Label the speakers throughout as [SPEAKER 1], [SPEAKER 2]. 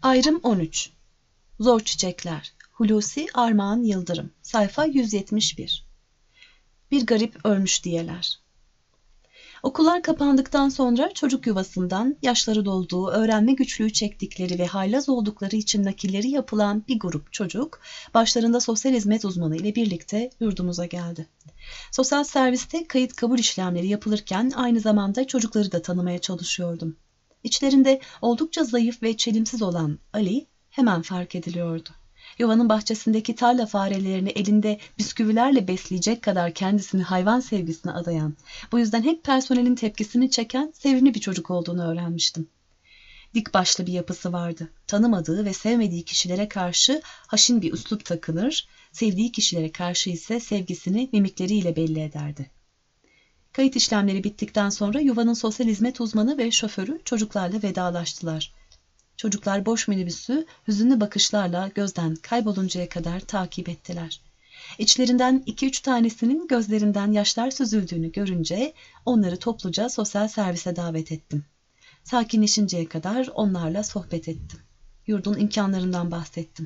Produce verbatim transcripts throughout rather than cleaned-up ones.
[SPEAKER 1] Ayrım on üç. Zor Çiçekler. Hulusi Armağan Yıldırım. Sayfa yüz yetmiş bir. Bir garip ölmüş diyeler. Okullar kapandıktan sonra çocuk yuvasından yaşları dolduğu, öğrenme güçlüğü çektikleri ve haylaz oldukları için nakilleri yapılan bir grup çocuk, başlarında sosyal hizmet uzmanı ile birlikte yurdumuza geldi. Sosyal serviste kayıt kabul işlemleri yapılırken aynı zamanda çocukları da tanımaya çalışıyordum. İçlerinde oldukça zayıf ve çelimsiz olan Ali hemen fark ediliyordu. Yuvanın bahçesindeki tarla farelerini elinde bisküvilerle besleyecek kadar kendisini hayvan sevgisine adayan, bu yüzden hep personelin tepkisini çeken sevimli bir çocuk olduğunu öğrenmiştim. Dik başlı bir yapısı vardı. Tanımadığı ve sevmediği kişilere karşı haşin bir üslup takınır, sevdiği kişilere karşı ise sevgisini mimikleriyle belli ederdi. Kayıt işlemleri bittikten sonra yuvanın sosyal hizmet uzmanı ve şoförü çocuklarla vedalaştılar. Çocuklar boş minibüsü hüzünlü bakışlarla gözden kayboluncaya kadar takip ettiler. İçlerinden iki üç tanesinin gözlerinden yaşlar süzüldüğünü görünce onları topluca sosyal servise davet ettim. Sakinleşinceye kadar onlarla sohbet ettim. Yurdun imkanlarından bahsettim.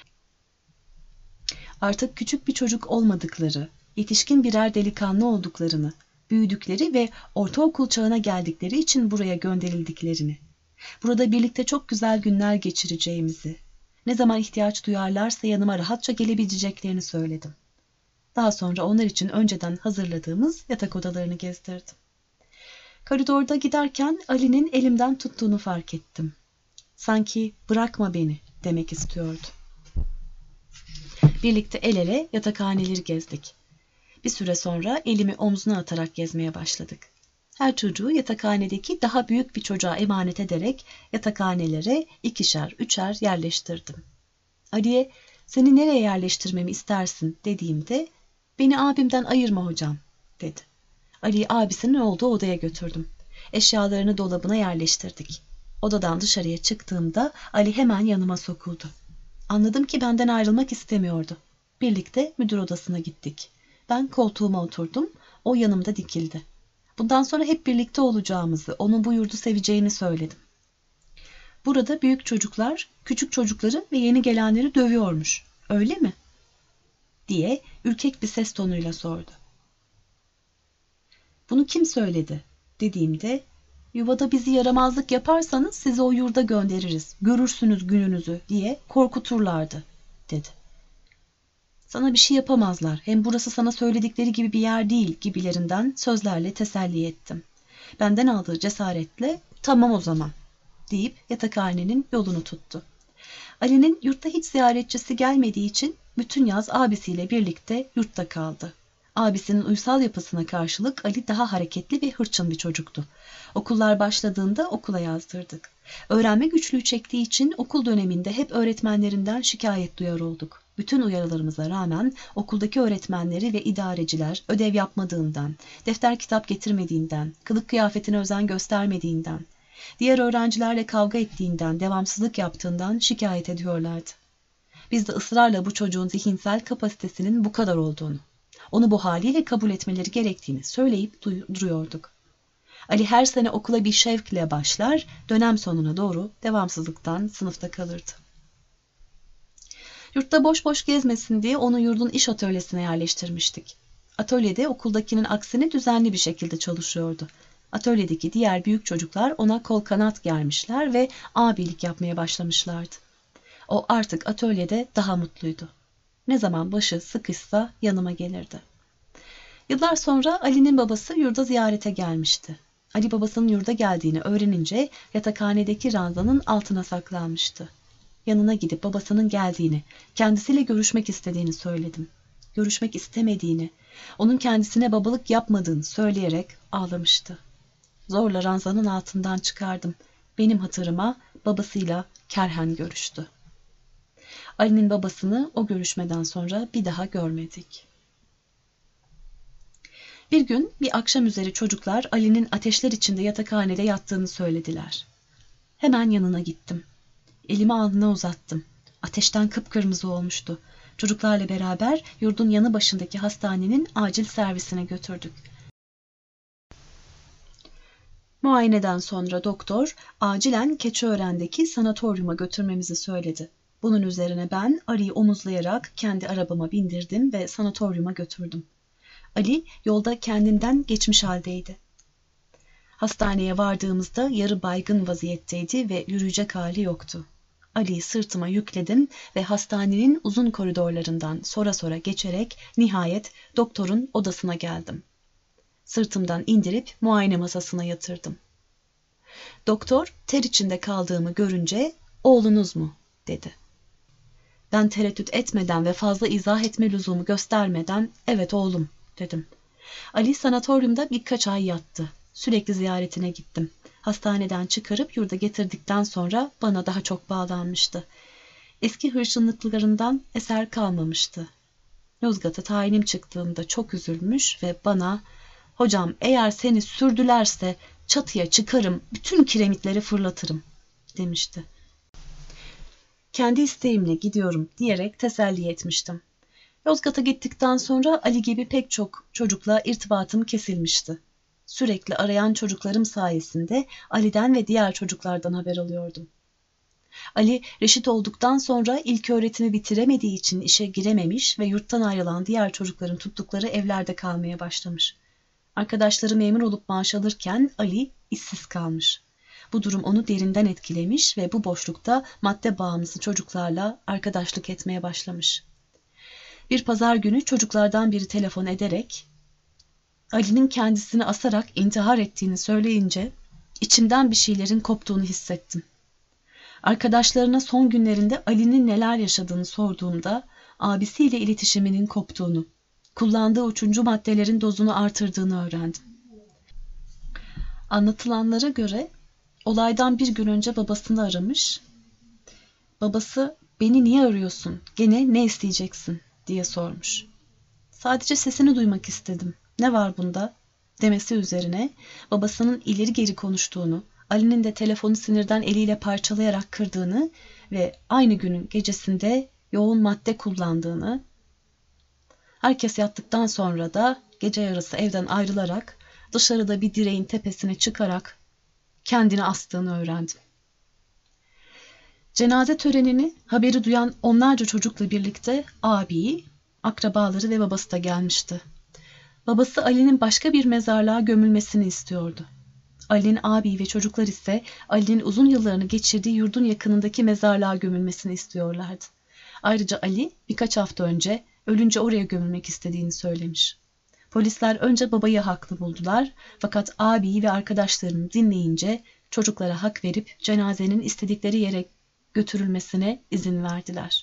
[SPEAKER 1] Artık küçük bir çocuk olmadıkları, yetişkin birer delikanlı olduklarını, büyüdükleri ve ortaokul çağına geldikleri için buraya gönderildiklerini, burada birlikte çok güzel günler geçireceğimizi, ne zaman ihtiyaç duyarlarsa yanıma rahatça gelebileceklerini söyledim. Daha sonra onlar için önceden hazırladığımız yatak odalarını gezdirdim. Koridorda giderken Ali'nin elimden tuttuğunu fark ettim. Sanki bırakma beni demek istiyordu. Birlikte el ele yatakhaneleri gezdik. Bir süre sonra elimi omzuna atarak gezmeye başladık. Her çocuğu yatakhanedeki daha büyük bir çocuğa emanet ederek yatakhanelere ikişer, üçer yerleştirdim. Ali'ye seni nereye yerleştirmemi istersin dediğimde beni abimden ayırma hocam dedi. Ali'yi abisinin olduğu odaya götürdüm. Eşyalarını dolabına yerleştirdik. Odadan dışarıya çıktığımda Ali hemen yanıma sokuldu. Anladım ki benden ayrılmak istemiyordu. Birlikte müdür odasına gittik. Ben koltuğuma oturdum, o yanımda dikildi. Bundan sonra hep birlikte olacağımızı, onun bu yurdu seveceğini söyledim. Burada büyük çocuklar, küçük çocukları ve yeni gelenleri dövüyormuş, öyle mi? Diye ürkek bir ses tonuyla sordu. Bunu kim söyledi? Dediğimde, yuvada bizi yaramazlık yaparsanız sizi o yurda göndeririz, görürsünüz gününüzü diye korkuturlardı, dedi. Sana bir şey yapamazlar, hem burası sana söyledikleri gibi bir yer değil gibilerinden sözlerle teselli ettim. Benden aldığı cesaretle tamam o zaman deyip yatakhanenin yolunu tuttu. Ali'nin yurtta hiç ziyaretçisi gelmediği için bütün yaz abisiyle birlikte yurtta kaldı. Abisinin uysal yapısına karşılık Ali daha hareketli ve hırçın bir çocuktu. Okullar başladığında okula yazdırdık. Öğrenme güçlüğü çektiği için okul döneminde hep öğretmenlerinden şikayet duyar olduk. Bütün uyarılarımıza rağmen okuldaki öğretmenleri ve idareciler ödev yapmadığından, defter kitap getirmediğinden, kılık kıyafetine özen göstermediğinden, diğer öğrencilerle kavga ettiğinden, devamsızlık yaptığından şikayet ediyorlardı. Biz de ısrarla bu çocuğun zihinsel kapasitesinin bu kadar olduğunu, onu bu haliyle kabul etmeleri gerektiğini söyleyip duruyorduk. Ali her sene okula bir şevkle başlar, dönem sonuna doğru devamsızlıktan sınıfta kalırdı. Yurtta boş boş gezmesin diye onu yurdun iş atölyesine yerleştirmiştik. Atölyede okuldakinin aksine düzenli bir şekilde çalışıyordu. Atölyedeki diğer büyük çocuklar ona kol kanat germişler ve abilik yapmaya başlamışlardı. O artık atölyede daha mutluydu. Ne zaman başı sıkışsa yanıma gelirdi. Yıllar sonra Ali'nin babası yurda ziyarete gelmişti. Ali babasının yurda geldiğini öğrenince yatakhanedeki ranzanın altına saklanmıştı. Yanına gidip babasının geldiğini, kendisiyle görüşmek istediğini söyledim. Görüşmek istemediğini, onun kendisine babalık yapmadığını söyleyerek ağlamıştı. Zorla ranzanın altından çıkardım. Benim hatırıma babasıyla kerhen görüştü. Ali'nin babasını o görüşmeden sonra bir daha görmedik. Bir gün bir akşam üzeri çocuklar Ali'nin ateşler içinde yatakhanede yattığını söylediler. Hemen yanına gittim. Elimi alnına uzattım. Ateşten kıpkırmızı olmuştu. Çocuklarla beraber yurdun yanı başındaki hastanenin acil servisine götürdük. Muayeneden sonra doktor acilen Keçiören'deki sanatoryuma götürmemizi söyledi. Bunun üzerine ben Ali'yi omuzlayarak kendi arabama bindirdim ve sanatoryuma götürdüm. Ali yolda kendinden geçmiş haldeydi. Hastaneye vardığımızda yarı baygın vaziyetteydi ve yürüyecek hali yoktu. Ali'yi sırtıma yükledim ve hastanenin uzun koridorlarından sonra sonra geçerek nihayet doktorun odasına geldim. Sırtımdan indirip muayene masasına yatırdım. Doktor ter içinde kaldığımı görünce "Oğlunuz mu?" dedi. Ben tereddüt etmeden ve fazla izah etme lüzumu göstermeden "Evet oğlum" dedim. Ali sanatoryumda birkaç ay yattı. Sürekli ziyaretine gittim. Hastaneden çıkarıp yurda getirdikten sonra bana daha çok bağlanmıştı. Eski hırçınlıklarından eser kalmamıştı. Yozgat'a tayinim çıktığında çok üzülmüş ve bana "Hocam eğer seni sürdülerse çatıya çıkarım, bütün kiremitleri fırlatırım" demişti. Kendi isteğimle gidiyorum diyerek teselli etmiştim. Yozgat'a gittikten sonra Ali gibi pek çok çocukla irtibatım kesilmişti. Sürekli arayan çocuklarım sayesinde Ali'den ve diğer çocuklardan haber alıyordum. Ali reşit olduktan sonra ilköğretimi bitiremediği için işe girememiş ve yurttan ayrılan diğer çocukların tuttukları evlerde kalmaya başlamış. Arkadaşları memur olup maaş alırken Ali işsiz kalmış. Bu durum onu derinden etkilemiş ve bu boşlukta madde bağımlısı çocuklarla arkadaşlık etmeye başlamış. Bir pazar günü çocuklardan biri telefon ederek Ali'nin kendisini asarak intihar ettiğini söyleyince içimden bir şeylerin koptuğunu hissettim. Arkadaşlarına son günlerinde Ali'nin neler yaşadığını sorduğumda abisiyle iletişiminin koptuğunu, kullandığı uçuncu maddelerin dozunu artırdığını öğrendim. Anlatılanlara göre olaydan bir gün önce babasını aramış. Babası "Beni niye arıyorsun? Gene ne isteyeceksin?" diye sormuş. "Sadece sesini duymak istedim. Ne var bunda?" demesi üzerine babasının ileri geri konuştuğunu, Ali'nin de telefonu sinirden eliyle parçalayarak kırdığını ve aynı günün gecesinde yoğun madde kullandığını, herkes yattıktan sonra da gece yarısı evden ayrılarak dışarıda bir direğin tepesine çıkarak kendini astığını öğrendim. Cenaze törenini haberi duyan onlarca çocukla birlikte abi, akrabaları ve babası da gelmişti. Babası Ali'nin başka bir mezarlığa gömülmesini istiyordu. Ali'nin abi ve çocuklar ise Ali'nin uzun yıllarını geçirdiği yurdun yakınındaki mezarlığa gömülmesini istiyorlardı. Ayrıca Ali birkaç hafta önce ölünce oraya gömülmek istediğini söylemiş. Polisler önce babayı haklı buldular fakat abiyi ve arkadaşlarını dinleyince çocuklara hak verip cenazenin istedikleri yere götürülmesine izin verdiler.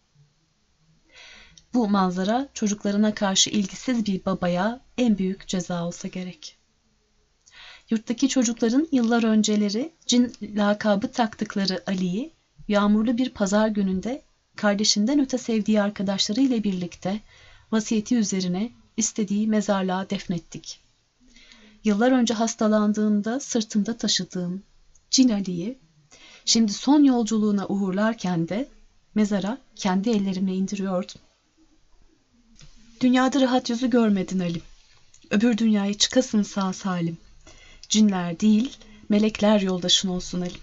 [SPEAKER 1] Bu manzara çocuklarına karşı ilgisiz bir babaya en büyük ceza olsa gerek. Yurttaki çocukların yıllar önceleri cin lakabı taktıkları Ali'yi yağmurlu bir pazar gününde kardeşinden öte sevdiği arkadaşlarıyla birlikte vasiyeti üzerine istediği mezarlığa defnettik. Yıllar önce hastalandığımda sırtımda taşıdığım cin Ali'yi şimdi son yolculuğuna uğurlarken de mezara kendi ellerimle indiriyordum. Dünyada rahat yüzü görmedin Ali. Öbür dünyaya çıkasın sağ salim. Cinler değil, melekler yoldaşın olsun Ali.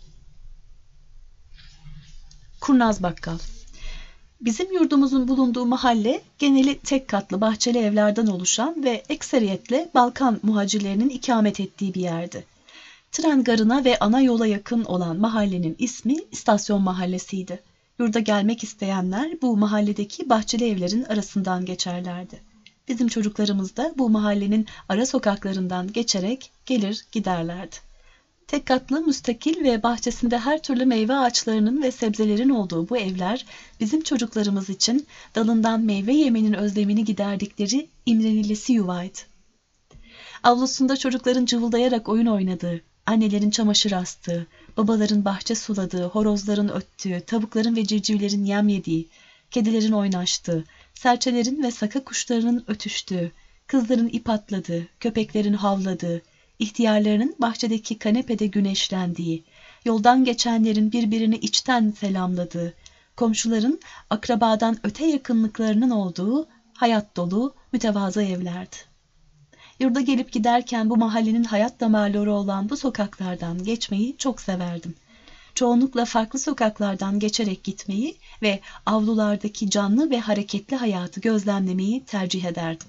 [SPEAKER 1] Kurnaz Bakkal. Bizim yurdumuzun bulunduğu mahalle geneli tek katlı bahçeli evlerden oluşan ve ekseriyetle Balkan muhacirlerinin ikamet ettiği bir yerdi. Tren garına ve ana yola yakın olan mahallenin ismi İstasyon Mahallesi'ydi. Yurda gelmek isteyenler bu mahalledeki bahçeli evlerin arasından geçerlerdi. Bizim çocuklarımız da bu mahallenin ara sokaklarından geçerek gelir giderlerdi. Tek katlı, müstakil ve bahçesinde her türlü meyve ağaçlarının ve sebzelerin olduğu bu evler bizim çocuklarımız için dalından meyve yemenin özlemini giderdikleri imrenilesi yuvaydı. Avlusunda çocukların cıvıldayarak oyun oynadığı, annelerin çamaşır astığı, babaların bahçe suladığı, horozların öttüğü, tavukların ve civcivlerin yem yediği, kedilerin oynaştığı, serçelerin ve saka kuşlarının ötüştüğü, kızların ip atladığı, köpeklerin havladığı, ihtiyarlarının bahçedeki kanepede güneşlendiği, yoldan geçenlerin birbirini içten selamladığı, komşuların akrabadan öte yakınlıklarının olduğu hayat dolu mütevazı evlerdi. Yurda gelip giderken bu mahallenin hayat damarları olan bu sokaklardan geçmeyi çok severdim. Çoğunlukla farklı sokaklardan geçerek gitmeyi ve avlulardaki canlı ve hareketli hayatı gözlemlemeyi tercih ederdim.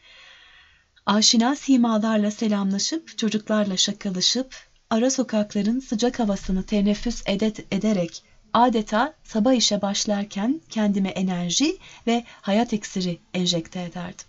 [SPEAKER 1] Aşina simalarla selamlaşıp, çocuklarla şakalaşıp, ara sokakların sıcak havasını teneffüs edet ederek adeta sabah işe başlarken kendime enerji ve hayat iksiri enjekte ederdim.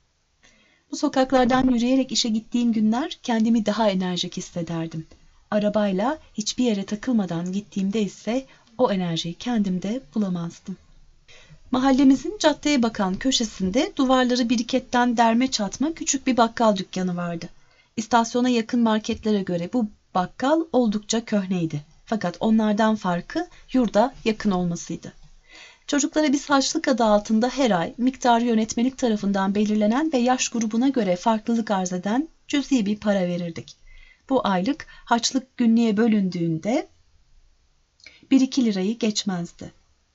[SPEAKER 1] Bu sokaklardan yürüyerek işe gittiğim günler kendimi daha enerjik hissederdim. Arabayla hiçbir yere takılmadan gittiğimde ise o enerjiyi kendimde bulamazdım. Mahallemizin caddeye bakan köşesinde duvarları biriketten derme çatma küçük bir bakkal dükkanı vardı. İstasyona yakın marketlere göre bu bakkal oldukça köhneydi. Fakat onlardan farkı yurda yakın olmasıydı. Çocuklara biz harçlık adı altında her ay miktarı yönetmelik tarafından belirlenen ve yaş grubuna göre farklılık arz eden cüzi bir para verirdik. Bu aylık harçlık günlüğe bölündüğünde bir iki lirayı geçmezdi.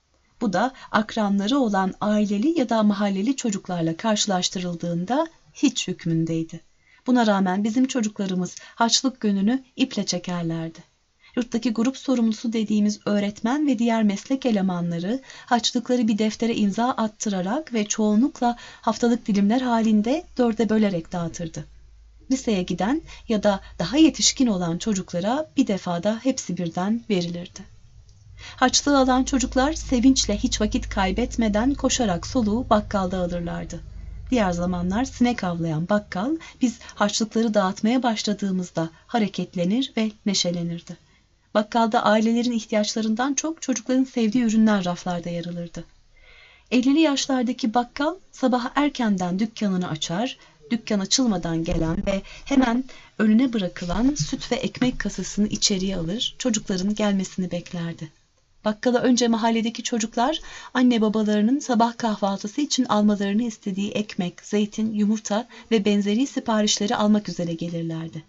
[SPEAKER 1] Bu da akranları olan aileli ya da mahalleli çocuklarla karşılaştırıldığında hiç hükmündeydi. Buna rağmen bizim çocuklarımız harçlık gününü iple çekerlerdi. Yurttaki grup sorumlusu dediğimiz öğretmen ve diğer meslek elemanları harçlıkları bir deftere imza attırarak ve çoğunlukla haftalık dilimler halinde dörde bölerek dağıtırdı. Liseye giden ya da daha yetişkin olan çocuklara bir defada hepsi birden verilirdi. Harçlığı alan çocuklar sevinçle hiç vakit kaybetmeden koşarak soluğu bakkalda alırlardı. Diğer zamanlar sinek avlayan bakkal biz harçlıkları dağıtmaya başladığımızda hareketlenir ve neşelenirdi. Bakkalda ailelerin ihtiyaçlarından çok çocukların sevdiği ürünler raflarda yer alırdı. ellili yaşlardaki bakkal sabah erkenden dükkanını açar, dükkan açılmadan gelen ve hemen önüne bırakılan süt ve ekmek kasasını içeriye alır, çocukların gelmesini beklerdi. Bakkala önce mahalledeki çocuklar anne babalarının sabah kahvaltısı için almalarını istediği ekmek, zeytin, yumurta ve benzeri siparişleri almak üzere gelirlerdi.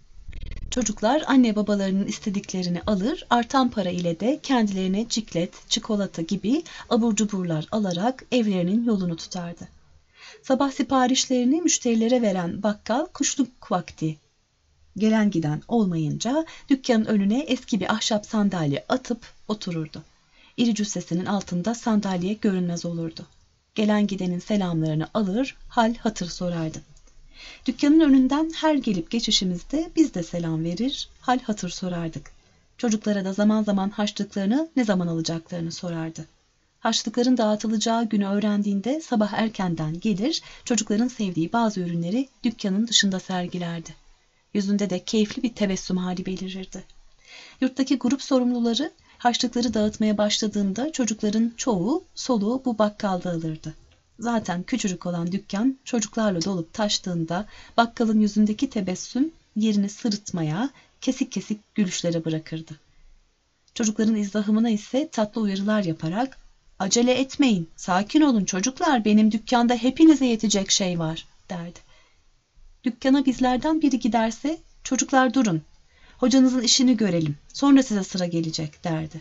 [SPEAKER 1] Çocuklar anne babalarının istediklerini alır, artan para ile de kendilerine ciklet, çikolata gibi abur cuburlar alarak evlerinin yolunu tutardı. Sabah siparişlerini müşterilere veren bakkal kuşluk vakti gelen giden olmayınca dükkanın önüne eski bir ahşap sandalye atıp otururdu. İri cüssesinin altında sandalye görünmez olurdu. Gelen gidenin selamlarını alır, hal hatır sorardı. Dükkanın önünden her gelip geçişimizde biz de selam verir, hal hatır sorardık. Çocuklara da zaman zaman harçlıklarını ne zaman alacaklarını sorardı. Harçlıkların dağıtılacağı günü öğrendiğinde sabah erkenden gelir, çocukların sevdiği bazı ürünleri dükkanın dışında sergilerdi. Yüzünde de keyifli bir tebessüm hali belirirdi. Yurttaki grup sorumluları harçlıkları dağıtmaya başladığında çocukların çoğu soluğu bu bakkalda alırdı. Zaten küçücük olan dükkan çocuklarla dolup taştığında bakkalın yüzündeki tebessüm yerini sırıtmaya, kesik kesik gülüşlere bırakırdı. Çocukların izdihamına ise tatlı uyarılar yaparak "Acele etmeyin, sakin olun çocuklar, benim dükkanda hepinize yetecek şey var," derdi. Dükkana bizlerden biri giderse "Çocuklar durun, hocanızın işini görelim, sonra size sıra gelecek," derdi.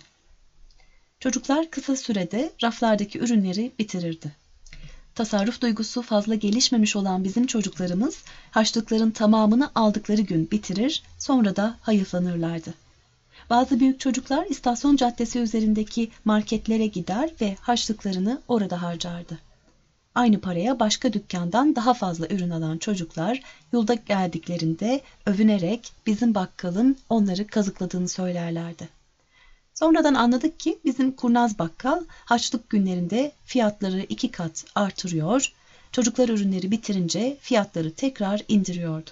[SPEAKER 1] Çocuklar kısa sürede raflardaki ürünleri bitirirdi. Tasarruf duygusu fazla gelişmemiş olan bizim çocuklarımız harçlıkların tamamını aldıkları gün bitirir, sonra da hayıflanırlardı. Bazı büyük çocuklar istasyon caddesi üzerindeki marketlere gider ve harçlıklarını orada harcardı. Aynı paraya başka dükkandan daha fazla ürün alan çocuklar yolda geldiklerinde övünerek bizim bakkalın onları kazıkladığını söylerlerdi. Sonradan anladık ki bizim kurnaz bakkal harçlık günlerinde fiyatları iki kat artırıyor, çocuklar ürünleri bitirince fiyatları tekrar indiriyordu.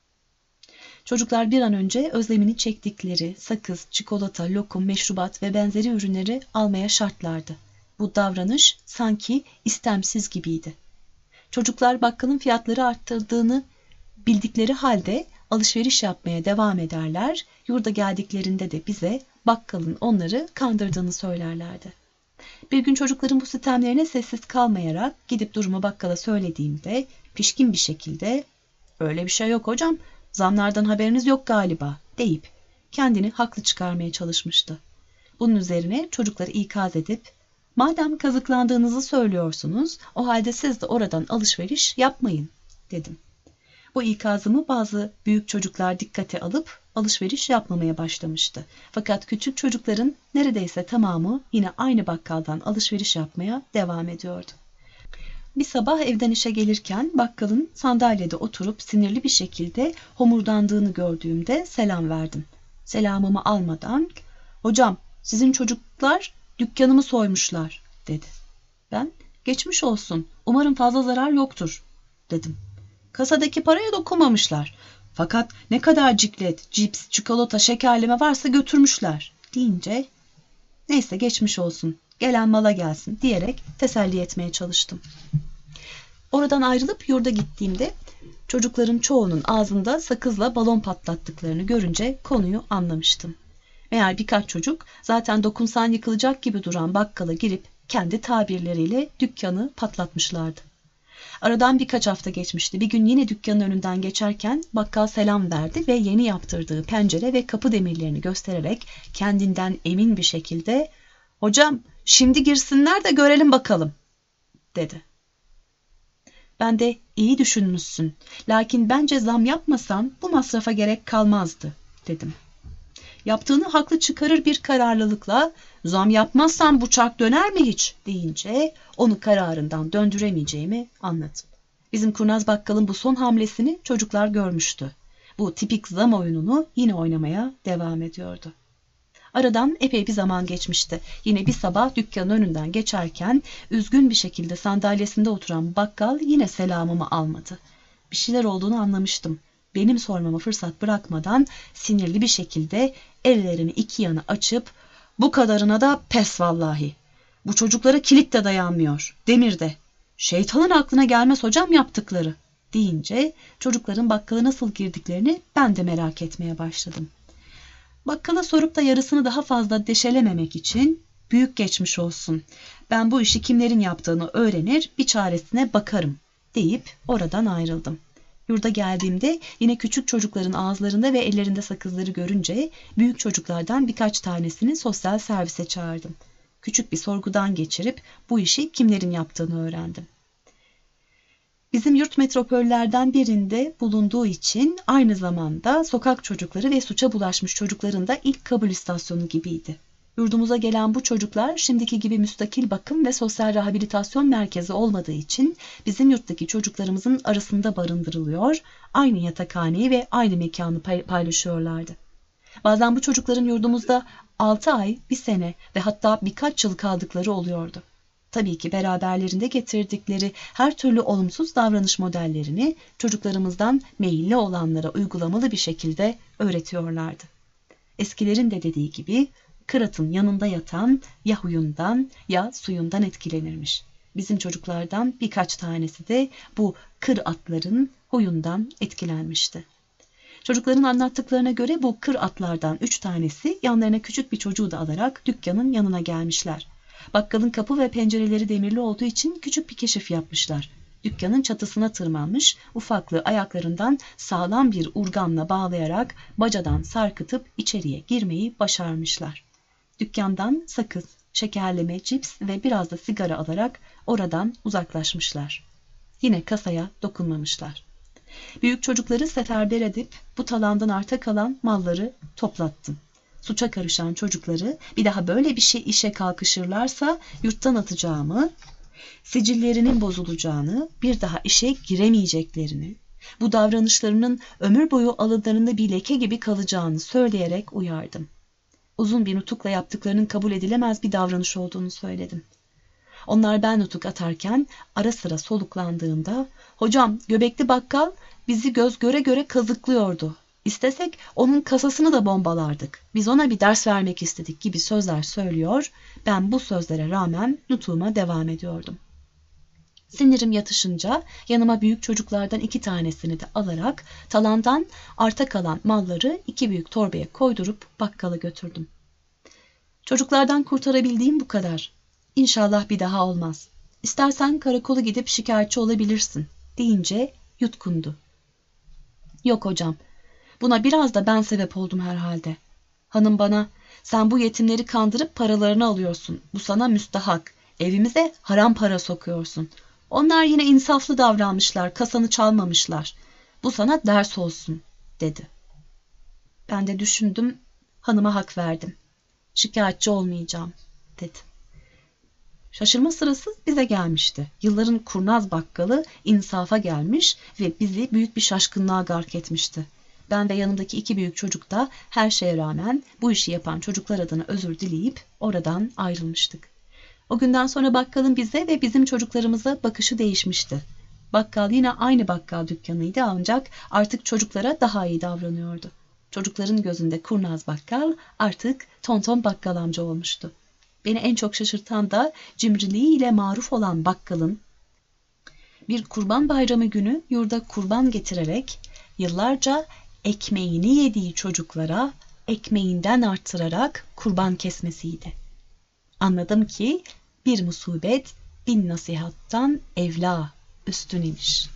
[SPEAKER 1] Çocuklar bir an önce özlemini çektikleri sakız, çikolata, lokum, meşrubat ve benzeri ürünleri almaya şartlardı. Bu davranış sanki istemsiz gibiydi. Çocuklar bakkalın fiyatları arttırdığını bildikleri halde alışveriş yapmaya devam ederler, yurda geldiklerinde de bize bakkalın onları kandırdığını söylerlerdi. Bir gün çocukların bu sitemlerine sessiz kalmayarak gidip durumu bakkala söylediğimde pişkin bir şekilde "Öyle bir şey yok hocam, zamlardan haberiniz yok galiba," deyip kendini haklı çıkarmaya çalışmıştı. Bunun üzerine çocukları ikaz edip "Madem kazıklandığınızı söylüyorsunuz, o halde siz de oradan alışveriş yapmayın," dedim. Bu ikazımı bazı büyük çocuklar dikkate alıp alışveriş yapmamaya başlamıştı. Fakat küçük çocukların neredeyse tamamı yine aynı bakkaldan alışveriş yapmaya devam ediyordu. Bir sabah evden işe gelirken bakkalın sandalyede oturup sinirli bir şekilde homurdandığını gördüğümde selam verdim. Selamımı almadan "Hocam, sizin çocuklar dükkanımı soymuşlar," dedi. Ben "Geçmiş olsun, umarım fazla zarar yoktur," dedim. "Kasadaki paraya dokunmamışlar. Fakat ne kadar ciklet, cips, çikolata, şekerleme varsa götürmüşler," deyince "Neyse geçmiş olsun, gelen mala gelsin," diyerek teselli etmeye çalıştım. Oradan ayrılıp yurda gittiğimde çocukların çoğunun ağzında sakızla balon patlattıklarını görünce konuyu anlamıştım. Meğer birkaç çocuk zaten dokunsan yıkılacak gibi duran bakkala girip kendi tabirleriyle dükkanı patlatmışlardı. Aradan birkaç hafta geçmişti. Bir gün yine dükkanın önünden geçerken bakkal selam verdi ve yeni yaptırdığı pencere ve kapı demirlerini göstererek kendinden emin bir şekilde "Hocam, şimdi girsinler de görelim bakalım," dedi. Ben de "İyi düşünmüşsün. Lakin bence zam yapmasan bu masrafa gerek kalmazdı," dedim. Yaptığını haklı çıkarır bir kararlılıkla "Zam yapmazsan bu çark döner mi hiç?" deyince onu kararından döndüremeyeceğimi anladım. Bizim kurnaz bakkalın bu son hamlesini çocuklar görmüştü. Bu tipik zam oyununu yine oynamaya devam ediyordu. Aradan epey bir zaman geçmişti. Yine bir sabah dükkanın önünden geçerken üzgün bir şekilde sandalyesinde oturan bakkal yine selamımı almadı. Bir şeyler olduğunu anlamıştım. Benim sormama fırsat bırakmadan sinirli bir şekilde ellerini iki yana açıp "Bu kadarına da pes vallahi. Bu çocuklara kilit de dayanmıyor. Demir de. Şeytanın aklına gelmez hocam yaptıkları," deyince çocukların bakkala nasıl girdiklerini ben de merak etmeye başladım. Bakkala sorup da yarısını daha fazla deşelememek için "Büyük geçmiş olsun. Ben bu işi kimlerin yaptığını öğrenir, bir çaresine bakarım," deyip oradan ayrıldım. Yurda geldiğimde yine küçük çocukların ağızlarında ve ellerinde sakızları görünce büyük çocuklardan birkaç tanesini sosyal servise çağırdım. Küçük bir sorgudan geçirip bu işi kimlerin yaptığını öğrendim. Bizim yurt metropollerden birinde bulunduğu için aynı zamanda sokak çocukları ve suça bulaşmış çocukların da ilk kabul istasyonu gibiydi. Yurdumuza gelen bu çocuklar şimdiki gibi müstakil bakım ve sosyal rehabilitasyon merkezi olmadığı için bizim yurttaki çocuklarımızın arasında barındırılıyor, aynı yatakhaneyi ve aynı mekanı paylaşıyorlardı. Bazen bu çocukların yurdumuzda altı ay, bir sene ve hatta birkaç yıl kaldıkları oluyordu. Tabii ki beraberlerinde getirdikleri her türlü olumsuz davranış modellerini çocuklarımızdan meyilli olanlara uygulamalı bir şekilde öğretiyorlardı. Eskilerin de dediği gibi kır atın yanında yatan ya huyundan ya suyundan etkilenirmiş. Bizim çocuklardan birkaç tanesi de bu kır atların huyundan etkilenmişti. Çocukların anlattıklarına göre bu kır atlardan üç tanesi yanlarına küçük bir çocuğu da alarak dükkanın yanına gelmişler. Bakkalın kapı ve pencereleri demirli olduğu için küçük bir keşif yapmışlar. Dükkanın çatısına tırmanmış, ufaklığı ayaklarından sağlam bir urganla bağlayarak bacadan sarkıtıp içeriye girmeyi başarmışlar. Dükkandan sakız, şekerleme, cips ve biraz da sigara alarak oradan uzaklaşmışlar. Yine kasaya dokunmamışlar. Büyük çocukları seferber edip bu talandan arta kalan malları toplattım. Suça karışan çocukları bir daha böyle bir şey işe kalkışırlarsa yurttan atacağımı, sicillerinin bozulacağını, bir daha işe giremeyeceklerini, bu davranışlarının ömür boyu alınlarında bir leke gibi kalacağını söyleyerek uyardım. Uzun bir nutukla yaptıklarının kabul edilemez bir davranış olduğunu söyledim. Onlar ben nutuk atarken ara sıra soluklandığımda "Hocam, göbekli bakkal bizi göz göre göre kazıklıyordu. İstesek onun kasasını da bombalardık. Biz ona bir ders vermek istedik," gibi sözler söylüyor, ben bu sözlere rağmen nutuğuma devam ediyordum. Sinirim yatışınca yanıma büyük çocuklardan iki tanesini de alarak talandan arta kalan malları iki büyük torbaya koydurup bakkala götürdüm. "Çocuklardan kurtarabildiğim bu kadar. İnşallah bir daha olmaz. İstersen karakola gidip şikayetçi olabilirsin," deyince yutkundu. "Yok hocam, buna biraz da ben sebep oldum herhalde. Hanım bana, sen bu yetimleri kandırıp paralarını alıyorsun. Bu sana müstahak. Evimize haram para sokuyorsun. Onlar yine insaflı davranmışlar, kasanı çalmamışlar. Bu sana ders olsun dedi. Ben de düşündüm, hanıma hak verdim. Şikayetçi olmayacağım dedim. Şaşırma sırası bize gelmişti. Yılların kurnaz bakkalı insafa gelmiş ve bizi büyük bir şaşkınlığa gark etmişti. Ben ve yanımdaki iki büyük çocuk da her şeye rağmen bu işi yapan çocuklar adına özür dileyip oradan ayrılmıştık. O günden sonra bakkalın bize ve bizim çocuklarımıza bakışı değişmişti. Bakkal yine aynı bakkal dükkanıydı ancak artık çocuklara daha iyi davranıyordu. Çocukların gözünde kurnaz bakkal artık tonton bakkal amca olmuştu. Beni en çok şaşırtan da cimriliğiyle maruf olan bakkalın bir kurban bayramı günü yurda kurban getirerek yıllarca ekmeğini yediği çocuklara ekmeğinden artırarak kurban kesmesiydi. Anladım ki bir musibet bin nasihattan evla üstün imiş.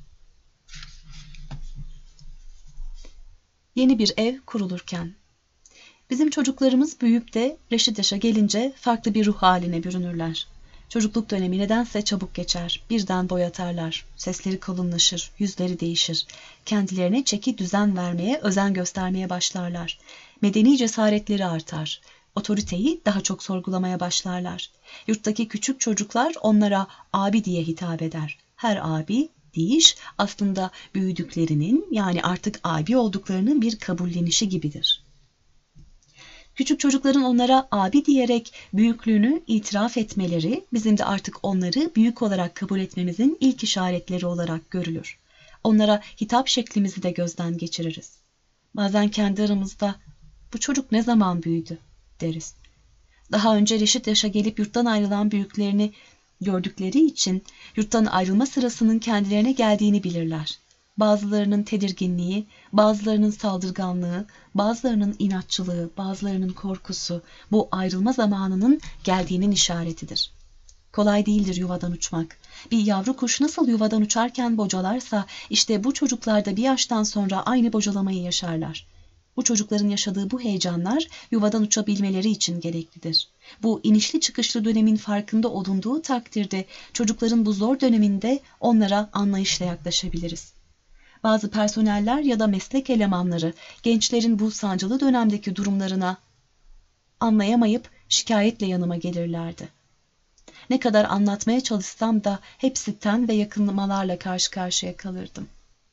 [SPEAKER 1] Yeni bir ev kurulurken. Bizim çocuklarımız büyüyüp de reşit yaşa gelince farklı bir ruh haline bürünürler. Çocukluk dönemi nedense çabuk geçer. Birden boy atarlar. Sesleri kalınlaşır, yüzleri değişir. Kendilerine çeki düzen vermeye, özen göstermeye başlarlar. Medeni cesaretleri artar. Otoriteyi daha çok sorgulamaya başlarlar. Yurttaki küçük çocuklar onlara abi diye hitap eder. Her abi deyiş aslında büyüdüklerinin, yani artık abi olduklarının bir kabullenişi gibidir. Küçük çocukların onlara abi diyerek büyüklüğünü itiraf etmeleri bizim de artık onları büyük olarak kabul etmemizin ilk işaretleri olarak görülür. Onlara hitap şeklimizi de gözden geçiririz. Bazen kendi aramızda bu çocuk ne zaman büyüdü deriz. Daha önce reşit yaşa gelip yurttan ayrılan büyüklerini gördükleri için yurttan ayrılma sırasının kendilerine geldiğini bilirler. Bazılarının tedirginliği, bazılarının saldırganlığı, bazılarının inatçılığı, bazılarının korkusu bu ayrılma zamanının geldiğinin işaretidir. Kolay değildir yuvadan uçmak. Bir yavru kuş nasıl yuvadan uçarken bocalarsa işte bu çocuklar da bir yaştan sonra aynı bocalamayı yaşarlar. Bu çocukların yaşadığı bu heyecanlar yuvadan uçabilmeleri için gereklidir. Bu inişli çıkışlı dönemin farkında olunduğu takdirde çocukların bu zor döneminde onlara anlayışla yaklaşabiliriz. Bazı personeller ya da meslek elemanları gençlerin bu sancılı dönemdeki durumlarına anlayamayıp şikayetle yanıma gelirlerdi. Ne kadar anlatmaya çalışsam da hep sitem ve yakınlamalarla karşı karşıya kalırdım.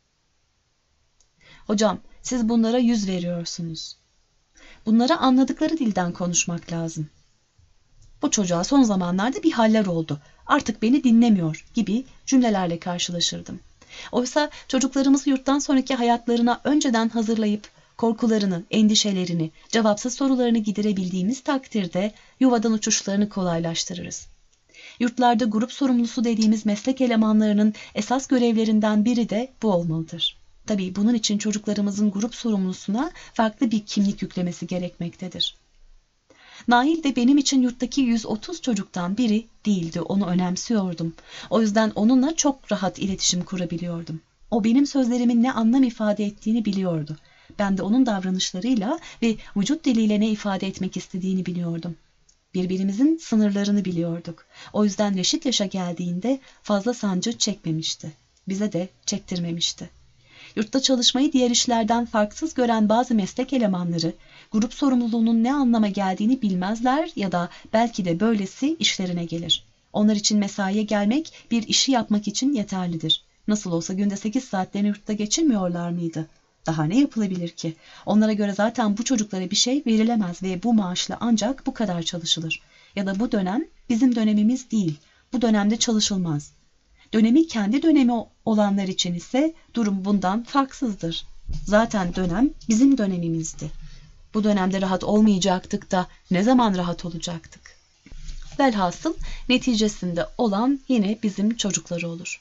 [SPEAKER 1] Hocam, siz bunlara yüz veriyorsunuz. Bunlara anladıkları dilden konuşmak lazım. Bu çocuğa son zamanlarda bir haller oldu. Artık beni dinlemiyor gibi cümlelerle karşılaşırdım. Oysa çocuklarımızı yurttan sonraki hayatlarına önceden hazırlayıp korkularını, endişelerini, cevapsız sorularını giderebildiğimiz takdirde yuvadan uçuşlarını kolaylaştırırız. Yurtlarda grup sorumlusu dediğimiz meslek elemanlarının esas görevlerinden biri de bu olmalıdır. Tabii bunun için çocuklarımızın grup sorumlusuna farklı bir kimlik yüklemesi gerekmektedir. Nail de benim için yurttaki yüz otuz çocuktan biri değildi, onu önemsiyordum. O yüzden onunla çok rahat iletişim kurabiliyordum. O benim sözlerimin ne anlam ifade ettiğini biliyordu. Ben de onun davranışlarıyla ve vücut diliyle ne ifade etmek istediğini biliyordum. Birbirimizin sınırlarını biliyorduk. O yüzden reşit yaşa geldiğinde fazla sancı çekmemişti. Bize de çektirmemişti. Yurtta çalışmayı diğer işlerden farksız gören bazı meslek elemanları, grup sorumluluğunun ne anlama geldiğini bilmezler ya da belki de böylesi işlerine gelir. Onlar için mesaiye gelmek bir işi yapmak için yeterlidir. Nasıl olsa günde sekiz saatlerini yurtta geçirmiyorlar mıydı? Daha ne yapılabilir ki? Onlara göre zaten bu çocuklara bir şey verilemez ve bu maaşla ancak bu kadar çalışılır. Ya da bu dönem bizim dönemimiz değil, bu dönemde çalışılmaz. Dönemi kendi dönemi olanlar için ise durum bundan farksızdır. Zaten dönem bizim dönemimizdi. Bu dönemde rahat olmayacaktık da ne zaman rahat olacaktık? Velhasıl neticesinde olan yine bizim çocukları olur.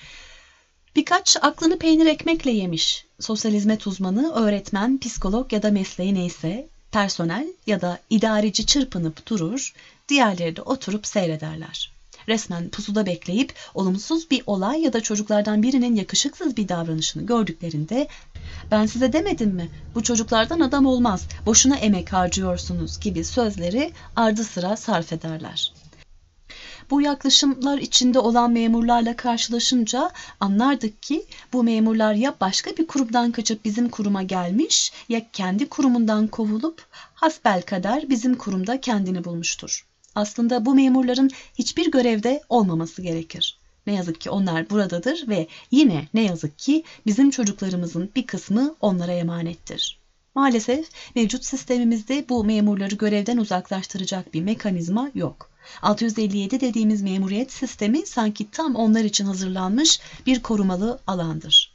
[SPEAKER 1] Birkaç aklını peynir ekmekle yemiş, sosyal hizmet uzmanı, öğretmen, psikolog ya da mesleği neyse, personel ya da idareci çırpınıp durur, diğerleri de oturup seyrederler. Resmen pusuda bekleyip olumsuz bir olay ya da çocuklardan birinin yakışıksız bir davranışını gördüklerinde "Ben size demedim mi? Bu çocuklardan adam olmaz, boşuna emek harcıyorsunuz" gibi sözleri ardı sıra sarf ederler. Bu yaklaşımlar içinde olan memurlarla karşılaşınca anlardık ki bu memurlar ya başka bir kurumdan kaçıp bizim kuruma gelmiş ya kendi kurumundan kovulup hasbelkader bizim kurumda kendini bulmuştur. Aslında bu memurların hiçbir görevde olmaması gerekir. Ne yazık ki onlar buradadır ve yine ne yazık ki bizim çocuklarımızın bir kısmı onlara emanettir. Maalesef mevcut sistemimizde bu memurları görevden uzaklaştıracak bir mekanizma yok. altı yüz elli yedi dediğimiz memuriyet sistemi sanki tam onlar için hazırlanmış bir korumalı alandır.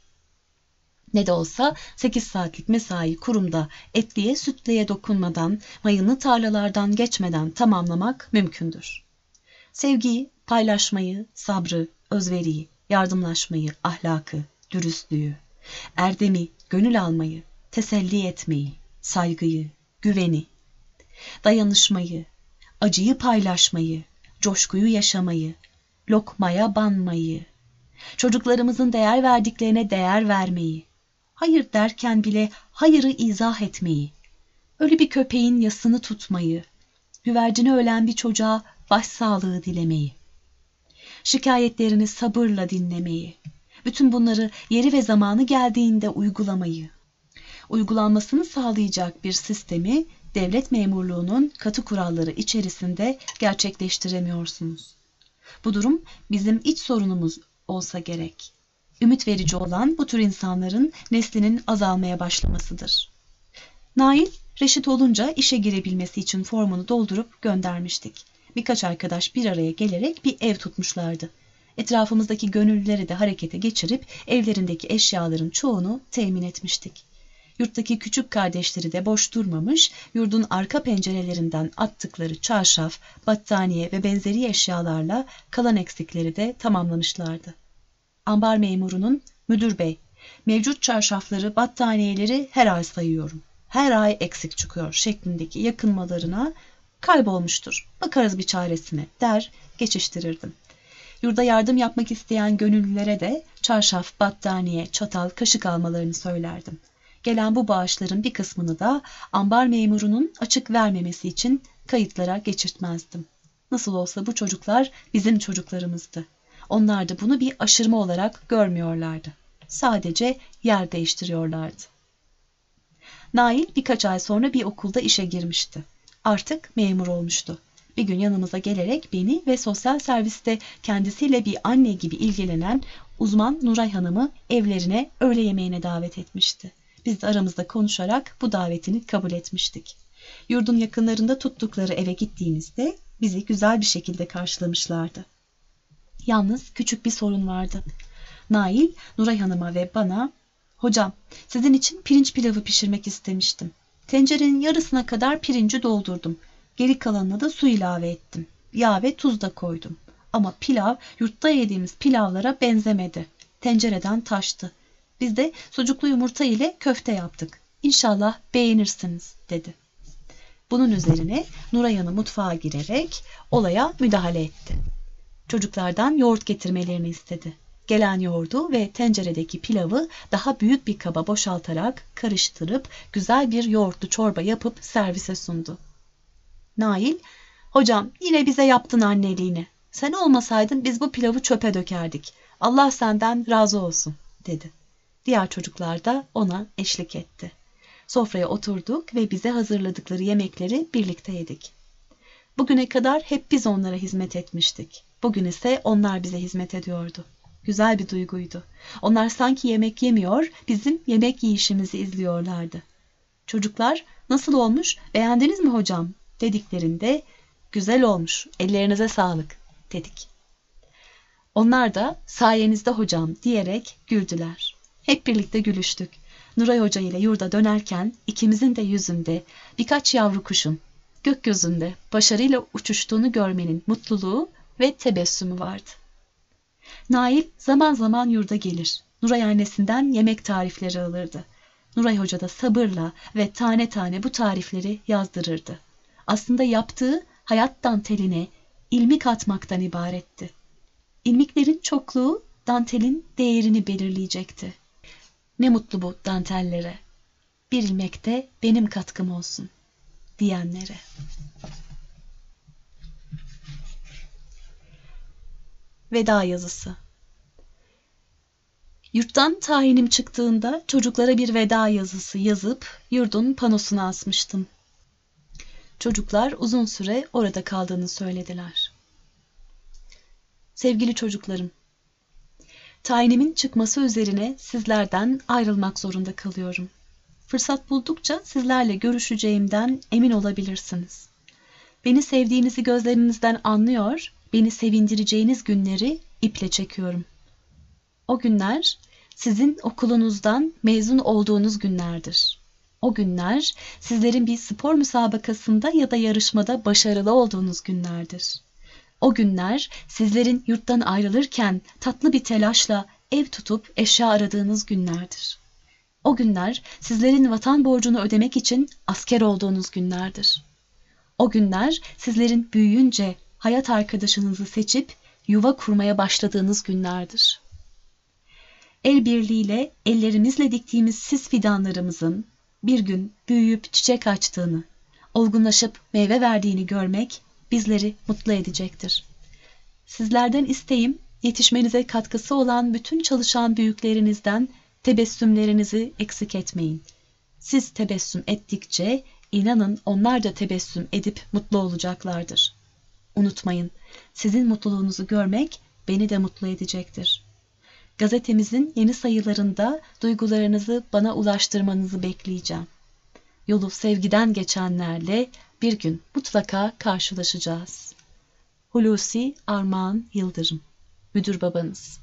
[SPEAKER 1] Ne de olsa sekiz saatlik mesai kurumda etliye sütlüye dokunmadan, mayınlı tarlalardan geçmeden tamamlamak mümkündür. Sevgiyi, paylaşmayı, sabrı, özveriyi, yardımlaşmayı, ahlakı, dürüstlüğü, erdemi, gönül almayı, teselli etmeyi, saygıyı, güveni, dayanışmayı, acıyı paylaşmayı, coşkuyu yaşamayı, lokmaya banmayı, çocuklarımızın değer verdiklerine değer vermeyi, hayır derken bile hayırı izah etmeyi, ölü bir köpeğin yasını tutmayı, güvercini ölen bir çocuğa başsağlığı dilemeyi, şikayetlerini sabırla dinlemeyi, bütün bunları yeri ve zamanı geldiğinde uygulamayı, uygulanmasını sağlayacak bir sistemi devlet memurluğunun katı kuralları içerisinde gerçekleştiremiyorsunuz. Bu durum bizim iç sorunumuz olsa gerek. Ümit verici olan bu tür insanların neslinin azalmaya başlamasıdır. Nail, reşit olunca işe girebilmesi için formunu doldurup göndermiştik. Birkaç arkadaş bir araya gelerek bir ev tutmuşlardı. Etrafımızdaki gönüllüleri de harekete geçirip evlerindeki eşyaların çoğunu temin etmiştik. Yurttaki küçük kardeşleri de boş durmamış, yurdun arka pencerelerinden attıkları çarşaf, battaniye ve benzeri eşyalarla kalan eksikleri de tamamlamışlardı. Ambar memurunun, müdür bey, mevcut çarşafları, battaniyeleri her ay sayıyorum. Her ay eksik çıkıyor şeklindeki yakınmalarına kaybolmuştur. Bakarız bir çaresine der, geçiştirirdim. Yurda yardım yapmak isteyen gönüllülere de çarşaf, battaniye, çatal, kaşık almalarını söylerdim. Gelen bu bağışların bir kısmını da ambar memurunun açık vermemesi için kayıtlara geçirtmezdim. Nasıl olsa bu çocuklar bizim çocuklarımızdı. Onlar da bunu bir aşırma olarak görmüyorlardı. Sadece yer değiştiriyorlardı. Nail birkaç ay sonra bir okulda işe girmişti. Artık memur olmuştu. Bir gün yanımıza gelerek beni ve sosyal serviste kendisiyle bir anne gibi ilgilenen uzman Nuray Hanım'ı evlerine öğle yemeğine davet etmişti. Biz de aramızda konuşarak bu davetini kabul etmiştik. Yurdun yakınlarında tuttukları eve gittiğimizde bizi güzel bir şekilde karşılamışlardı. Yalnız küçük bir sorun vardı. Nail, Nuray Hanım'a ve bana, "Hocam, sizin için pirinç pilavı pişirmek istemiştim. Tencerenin yarısına kadar pirinci doldurdum. Geri kalanına da su ilave ettim. Yağ ve tuz da koydum. Ama pilav yurtta yediğimiz pilavlara benzemedi. Tencereden taştı. Biz de sucuklu yumurta ile köfte yaptık. İnşallah beğenirsiniz," dedi. Bunun üzerine Nuray Hanım mutfağa girerek olaya müdahale etti. Çocuklardan yoğurt getirmelerini istedi. Gelen yoğurdu ve tenceredeki pilavı daha büyük bir kaba boşaltarak karıştırıp güzel bir yoğurtlu çorba yapıp servise sundu. Nail, "Hocam yine bize yaptın anneliğini. Sen olmasaydın biz bu pilavı çöpe dökerdik. Allah senden razı olsun," dedi. Diğer çocuklar da ona eşlik etti. Sofraya oturduk ve bize hazırladıkları yemekleri birlikte yedik. Bugüne kadar hep biz onlara hizmet etmiştik. Bugün ise onlar bize hizmet ediyordu. Güzel bir duyguydu. Onlar sanki yemek yemiyor, bizim yemek yiyişimizi izliyorlardı. Çocuklar, "Nasıl olmuş, beğendiniz mi hocam?" dediklerinde, "Güzel olmuş, ellerinize sağlık," dedik. Onlar da "Sayenizde hocam," diyerek güldüler. Hep birlikte gülüştük. Nuray Hoca ile yurda dönerken ikimizin de yüzünde birkaç yavru kuşun gökyüzünde başarıyla uçuştuğunu görmenin mutluluğu ve tebessümü vardı. Nail zaman zaman yurda gelir. Nuray annesinden yemek tarifleri alırdı. Nuray Hoca da sabırla ve tane tane bu tarifleri yazdırırdı. Aslında yaptığı hayat danteline ilmi katmaktan ibaretti. İlmiklerin çokluğu dantelin değerini belirleyecekti. Ne mutlu bu dantellere. Bir ilmekte benim katkım olsun diyenlere. Veda yazısı. Yurttan tayinim çıktığında çocuklara bir veda yazısı yazıp yurdun panosuna asmıştım. Çocuklar uzun süre orada kaldığını söylediler. Sevgili çocuklarım, tayinimin çıkması üzerine sizlerden ayrılmak zorunda kalıyorum. Fırsat buldukça sizlerle görüşeceğimden emin olabilirsiniz. Beni sevdiğinizi gözlerinizden anlıyor, beni sevindireceğiniz günleri iple çekiyorum. O günler sizin okulunuzdan mezun olduğunuz günlerdir. O günler sizlerin bir spor müsabakasında ya da yarışmada başarılı olduğunuz günlerdir. O günler sizlerin yurttan ayrılırken tatlı bir telaşla ev tutup eşya aradığınız günlerdir. O günler sizlerin vatan borcunu ödemek için asker olduğunuz günlerdir. O günler sizlerin büyüyünce hayat arkadaşınızı seçip yuva kurmaya başladığınız günlerdir. El birliğiyle ellerimizle diktiğimiz sis fidanlarımızın bir gün büyüyüp çiçek açtığını, olgunlaşıp meyve verdiğini görmek bizleri mutlu edecektir. Sizlerden isteğim, yetişmenize katkısı olan bütün çalışan büyüklerinizden tebessümlerinizi eksik etmeyin. Siz tebessüm ettikçe inanın onlar da tebessüm edip mutlu olacaklardır. Unutmayın, sizin mutluluğunuzu görmek beni de mutlu edecektir. Gazetemizin yeni sayılarında duygularınızı bana ulaştırmanızı bekleyeceğim. Yolu sevgiden geçenlerle bir gün mutlaka karşılaşacağız. Hulusi Armağan Yıldırım, Müdür Babanız.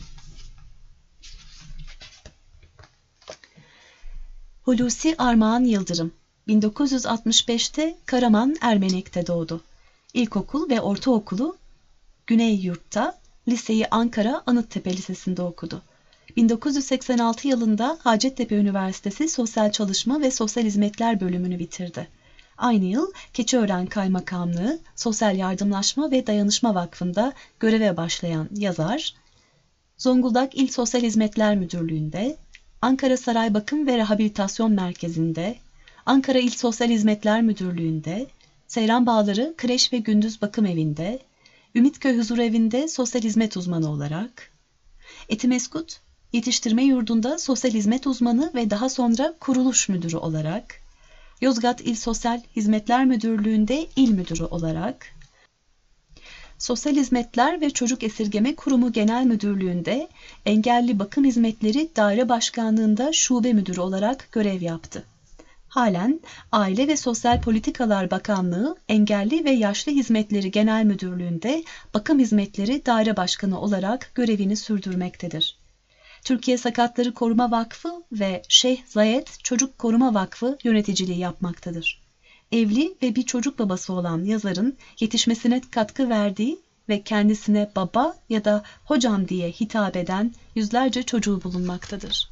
[SPEAKER 1] Hulusi Armağan Yıldırım, bin dokuz yüz altmış beşte Karaman, Ermenek'te doğdu. İlkokul ve ortaokulu Güney Yurt'ta, liseyi Ankara Anıttepe Lisesi'nde okudu. bin dokuz yüz seksen altı yılında Hacettepe Üniversitesi Sosyal Çalışma ve Sosyal Hizmetler bölümünü bitirdi. Aynı yıl Keçiören Kaymakamlığı Sosyal Yardımlaşma ve Dayanışma Vakfı'nda göreve başlayan yazar, Zonguldak İl Sosyal Hizmetler Müdürlüğü'nde, Ankara Saray Bakım ve Rehabilitasyon Merkezi'nde, Ankara İl Sosyal Hizmetler Müdürlüğü'nde, Seyranbağları Kreş ve Gündüz Bakım Evi'nde, Ümitköy Huzurevi'nde sosyal hizmet uzmanı olarak, Etimeskut Yetiştirme Yurdu'nda sosyal hizmet uzmanı ve daha sonra kuruluş müdürü olarak, Yozgat İl Sosyal Hizmetler Müdürlüğü'nde il müdürü olarak, Sosyal Hizmetler ve Çocuk Esirgeme Kurumu Genel Müdürlüğü'nde Engelli Bakım Hizmetleri Daire Başkanlığı'nda şube müdürü olarak görev yaptı. Halen Aile ve Sosyal Politikalar Bakanlığı Engelli ve Yaşlı Hizmetleri Genel Müdürlüğü'nde Bakım Hizmetleri Daire Başkanı olarak görevini sürdürmektedir. Türkiye Sakatları Koruma Vakfı ve Şeyh Zayed Çocuk Koruma Vakfı yöneticiliği yapmaktadır. Evli ve bir çocuk babası olan yazarın yetişmesine katkı verdiği ve kendisine baba ya da hocam diye hitap eden yüzlerce çocuğu bulunmaktadır.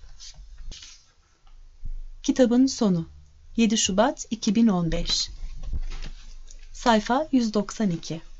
[SPEAKER 1] Kitabın sonu yedi Şubat iki bin on beş. Sayfa yüz doksan iki.